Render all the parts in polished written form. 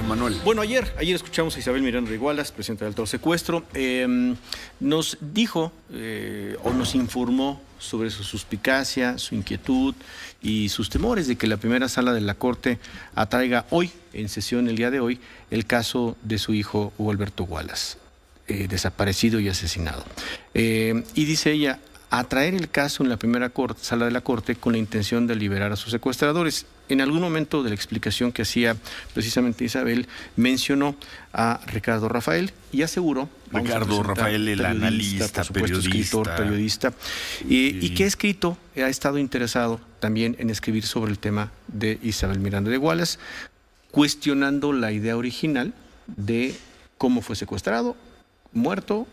Manuel. Bueno, ayer escuchamos a Isabel Miranda de Gualas, presidenta del Alto Secuestro. Nos dijo o nos informó sobre su suspicacia, su inquietud y sus temores de que la primera sala de la Corte atraiga hoy, en sesión el día de hoy, el caso de su hijo Hugo Alberto Gualas, desaparecido y asesinado. Y dice ella, atraer el caso en la primera sala de la Corte con la intención de liberar a sus secuestradores. En algún momento de la explicación que hacía precisamente Isabel, mencionó a Ricardo Rafael y aseguró... Ricardo Rafael, el analista, escritor, periodista, y que ha escrito, ha estado interesado también en escribir sobre el tema de Isabel Miranda de Gualas, cuestionando la idea original de cómo fue secuestrado, muerto,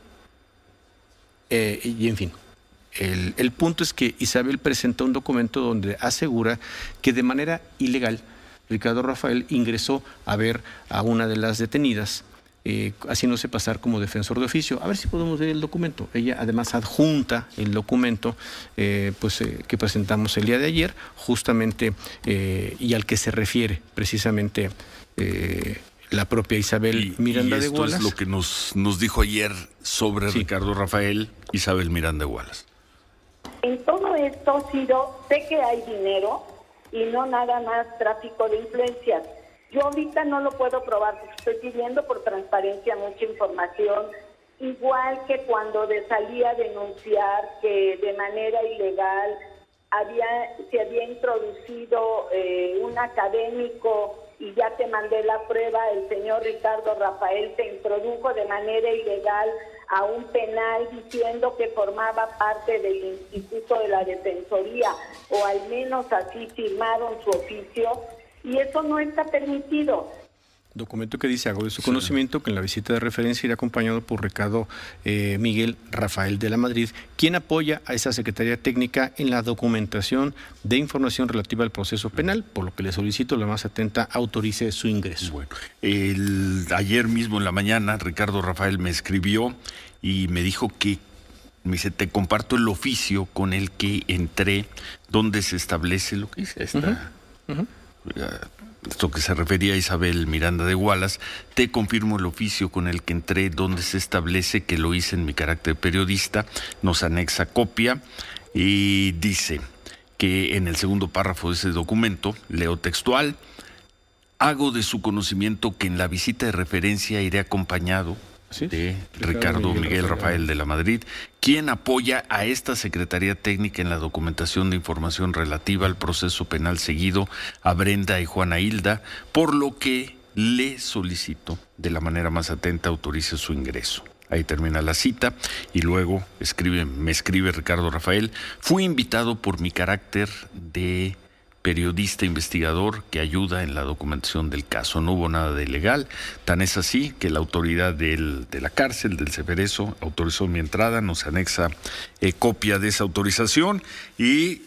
y en fin. El punto es que Isabel presentó un documento donde asegura que de manera ilegal Ricardo Rafael ingresó a ver a una de las detenidas, haciéndose pasar como defensor de oficio. A ver si podemos ver el documento. Ella además adjunta el documento que presentamos el día de ayer, justamente, y al que se refiere precisamente la propia Isabel Miranda de Gualas. Esto es lo que nos dijo ayer sobre Ricardo Rafael, Isabel Miranda de Gualas. En todo esto, Ciro, sé que hay dinero y no nada más tráfico de influencias. Yo ahorita no lo puedo probar porque estoy pidiendo por transparencia mucha información, igual que cuando salí a denunciar que de manera ilegal se había introducido un académico y ya te mandé la prueba, el señor Ricardo Rafael se introdujo de manera ilegal a un penal diciendo que formaba parte del Instituto de la Defensoría, o al menos así firmaron su oficio, y eso no está permitido. Documento que dice, hago de su conocimiento que en la visita de referencia irá acompañado por Ricardo Miguel Rafael de la Madrid, quien apoya a esa Secretaría Técnica en la documentación de información relativa al proceso penal, por lo que le solicito la más atenta autorice su ingreso. Bueno, ayer mismo en la mañana Ricardo Rafael me escribió y me dijo que, me dice, te comparto el oficio con el que entré, donde se establece lo que dice esta... Esto que se refería a Isabel Miranda de Gualas, te confirmo el oficio con el que entré, donde se establece que lo hice en mi carácter periodista, nos anexa copia y dice que en el segundo párrafo de ese documento, leo textual, hago de su conocimiento que en la visita de referencia iré acompañado de Ricardo Miguel Rafael de la Madrid, quien apoya a esta Secretaría Técnica en la documentación de información relativa al proceso penal seguido a Brenda y Juana Hilda, por lo que le solicito de la manera más atenta autorice su ingreso. Ahí termina la cita y luego me escribe Ricardo Rafael, fui invitado por mi carácter de periodista investigador que ayuda en la documentación del caso. No hubo nada de ilegal, tan es así que la autoridad de la cárcel, del Ceferezo, autorizó mi entrada, nos anexa copia de esa autorización. Y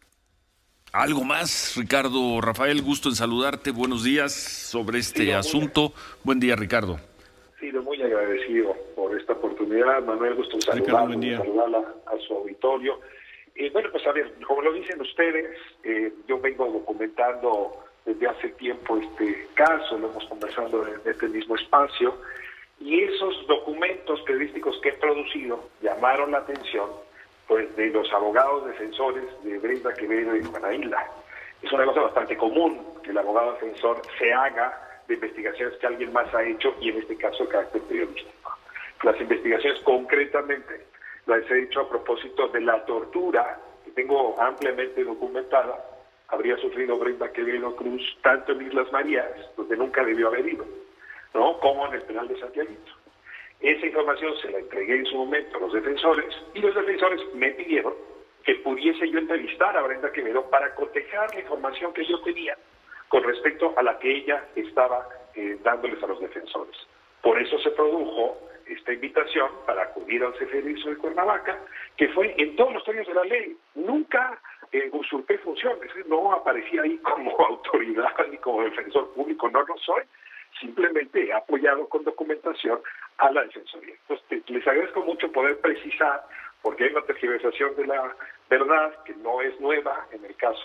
algo más, Ricardo Rafael, gusto en saludarte, buenos días sobre este asunto. Buen día, Ricardo. Sí, muy agradecido por esta oportunidad. Manuel, gusto en saludarla, a su auditorio. Bueno, pues a ver, como lo dicen ustedes, yo vengo documentando desde hace tiempo este caso, lo hemos conversado en este mismo espacio, y esos documentos periodísticos que he producido llamaron la atención pues de los abogados defensores de Brenda Quevedo y Juana Hilda. Es una cosa bastante común que el abogado defensor se haga de investigaciones que alguien más ha hecho, y en este caso de carácter periodístico. Las investigaciones concretamente las he hecho a propósito de la tortura que tengo ampliamente documentada, habría sufrido Brenda Quevedo Cruz tanto en Islas Marías, donde nunca debió haber ido, ¿no?, como en el penal de Santiaguito. Esa información se la entregué en su momento a los defensores, y los defensores me pidieron que pudiese yo entrevistar a Brenda Quevedo para cotejar la información que yo tenía con respecto a la que ella estaba dándoles a los defensores. Por eso se produjo esta invitación para acudir al Ceferezo de Cuernavaca, que fue en todos los términos de la ley. Nunca usurpé funciones, no aparecí ahí como autoridad ni como defensor público, no lo soy. Simplemente he apoyado con documentación a la Defensoría. Entonces, les agradezco mucho poder precisar, porque hay una tergiversación de la verdad que no es nueva en el caso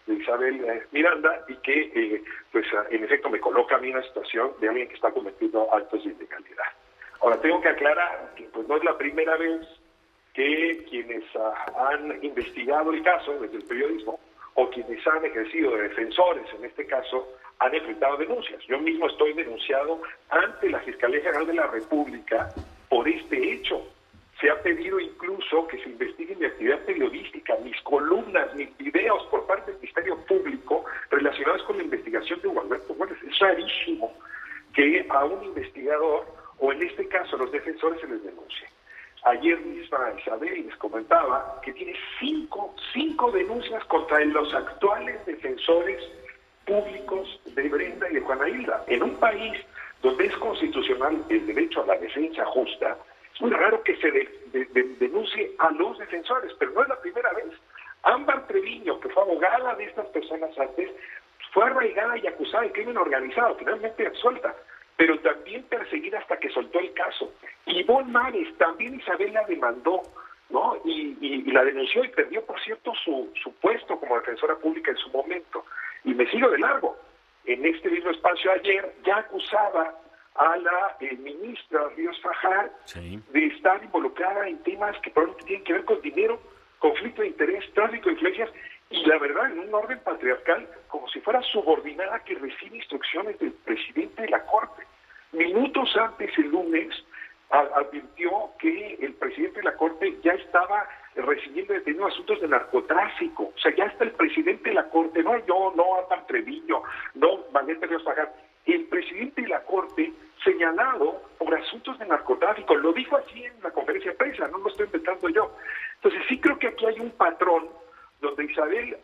de Isabel Miranda, y que, pues, en efecto, me coloca a mí en una situación de alguien que está cometiendo actos de ilegalidad. Ahora, tengo que aclarar que pues no es la primera vez que quienes han investigado el caso desde el periodismo, o quienes han ejercido de defensores, en este caso, han enfrentado denuncias. Yo mismo estoy denunciado ante la Fiscalía General de la República por este hecho. Se ha pedido incluso que se investigue mi actividad periodística, mis columnas, mis videos por parte del Ministerio Público relacionados con la investigación de Hugo Alberto Juárez. Es rarísimo que a un investigador, o en este caso a los defensores, se les denuncie. Ayer misma Isabel les comentaba que tiene cinco denuncias contra los actuales defensores públicos de Brenda y de Juana Hilda. En un país donde es constitucional el derecho a la defensa justa, es muy raro que se denuncie a los defensores, pero no es la primera vez. Ámbar Treviño, que fue abogada de estas personas antes, fue arraigada y acusada de crimen organizado, finalmente absuelta, pero también perseguida hasta que soltó el caso. Ivonne Mares, también Isabel la demandó, ¿no? Y la denunció y perdió, por cierto, su puesto como defensora pública en su momento. Y me sigo de largo. En este mismo espacio ayer ya acusaba a la ministra Ríos Fajar de estar involucrada en temas que probablemente tienen que ver con dinero, conflicto de interés, tráfico de influencias, y la verdad, en un orden patriarcal, como si fuera subordinada que recibe instrucciones del presidente de la Corte. Minutos antes, el lunes, advirtió que el presidente de la Corte ya estaba recibiendo detenidos asuntos de narcotráfico. O sea, ya está el presidente de la Corte, no yo, no Ámbar Treviño, no Vanessa Ríos Fajar, el presidente de la Corte señalado por asuntos de narcotráfico. Lo dijo así en la conferencia de prensa, no lo estoy inventando yo. Entonces sí creo que aquí hay un patrón donde Isabel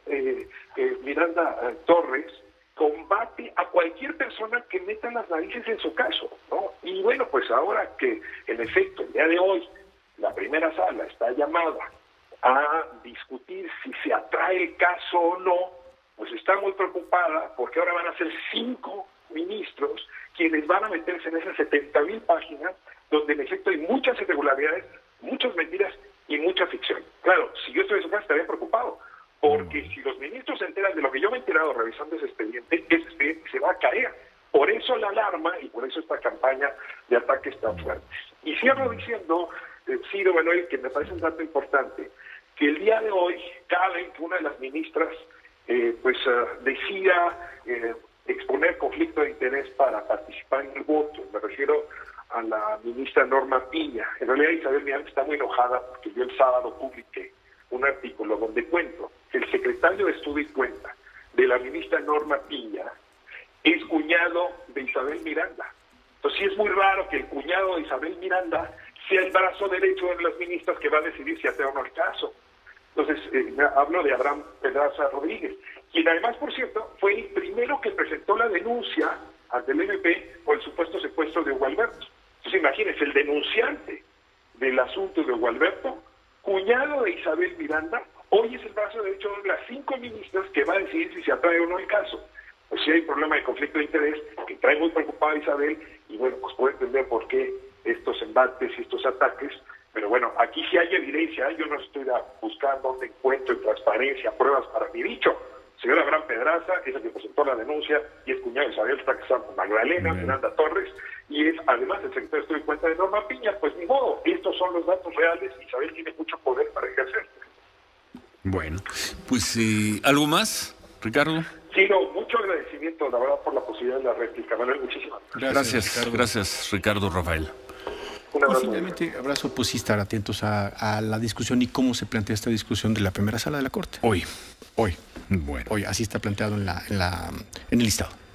Miranda Torres combate a cualquier persona que meta las narices en su caso, ¿no? Y bueno, pues ahora que en efecto el día de hoy la primera sala está llamada a discutir si se atrae el caso o no, pues está muy preocupada porque ahora van a ser 5 ministros quienes van a meterse en esas 70,000 páginas donde en efecto hay muchas irregularidades, muchas mentiras y mucha ficción. Claro, si yo estoy en su casa estaría preocupado, porque si los ministros se enteran de lo que yo me he enterado revisando ese expediente se va a caer. Por eso la alarma y por eso esta campaña de ataques tan fuertes. Y cierro diciendo, Ciro Manuel, que me parece un dato importante, que el día de hoy, cada vez que una de las ministras decida exponer conflicto de interés para participar en el voto, me refiero a la ministra Norma Piña. En realidad Isabel Miranda está muy enojada porque yo el sábado publiqué un artículo donde cuento que el secretario de Estudio y Cuenta de la ministra Norma Piña es cuñado de Isabel Miranda. Entonces sí es muy raro que el cuñado de Isabel Miranda sea el brazo derecho de las ministras que va a decidir si atrae o no el caso. Entonces hablo de Abraham Pedraza Rodríguez, quien además, por cierto, fue el primero que presentó la denuncia ante el MP por el supuesto secuestro de Hugo Alberto. Entonces imagínense, el denunciante del asunto de Hugo Alberto, cuñado de Isabel Miranda, hoy es el brazo derecho de las 5 ministras que va a decidir si se atrae o no el caso. Pues sí hay un problema de conflicto de interés que trae muy preocupada a Isabel, y bueno, pues puedo entender por qué estos embates y estos ataques, pero bueno, aquí sí hay evidencia, yo no estoy buscando donde encuentro en transparencia pruebas para mi dicho. El señor Abraham Pedraza es el que presentó la denuncia y es cuñado de Isabel, está casado con Magdalena Miranda Torres, y es además el secretario de Estudio y Cuenta de Norma Piña. Pues ni modo, estos son los datos reales. Isabel tiene mucho poder para ejercer. Bueno, pues ¿algo más, Ricardo? Sí, no, mucho agradecimiento, la verdad, por la posibilidad de la réplica. Manuel, muchísimas Gracias, Ricardo Rafael. Un abrazo. Y finalmente, abrazo, pues sí estar atentos a la discusión y cómo se plantea esta discusión de la primera sala de la Corte. Hoy. Bueno. Hoy, así está planteado en el listado.